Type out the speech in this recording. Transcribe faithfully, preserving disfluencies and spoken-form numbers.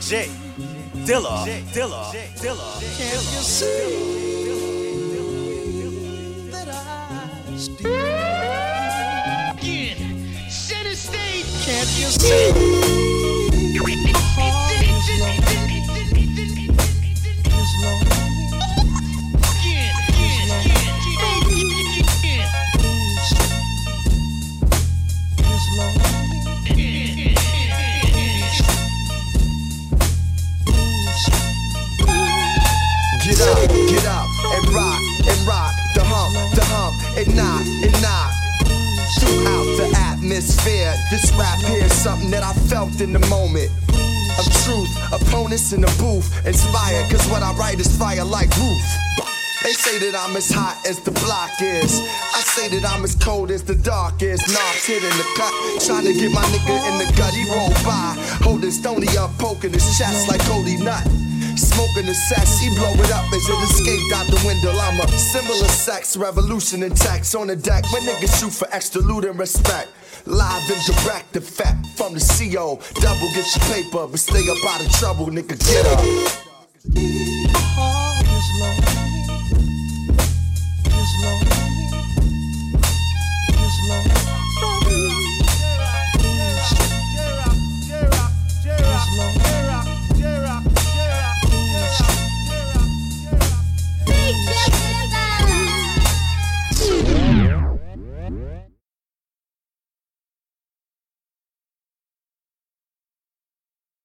J, Dilla, Dilla, Dilla. Can't you see that I still Again, center stage. can't you see my heart is lonely, is lonely, Again, again, again, again. is lonely. Get up, get up, and rock, and rock, the hump, the hump, and knock, and knock. Throughout the atmosphere, this rap here is something that I felt in the moment of truth. Opponents in the booth, inspired, cause what I write is fire like roof. They say that I'm as hot as the block is. I say that I'm as cold as the dark is. Knobs hit in the cut, trying to get my nigga in the gut. He rolled by, holding Stony up, poking his chest like Cody Nut. Smoking the cess, he blow it up as it escaped out the window. I'm a symbol of sex, revolution and text on the deck. When niggas shoot for extra loot and respect. Live and direct effect from the C O. Double get your paper, but stay up out of trouble, nigga, get up. My heart is lonely.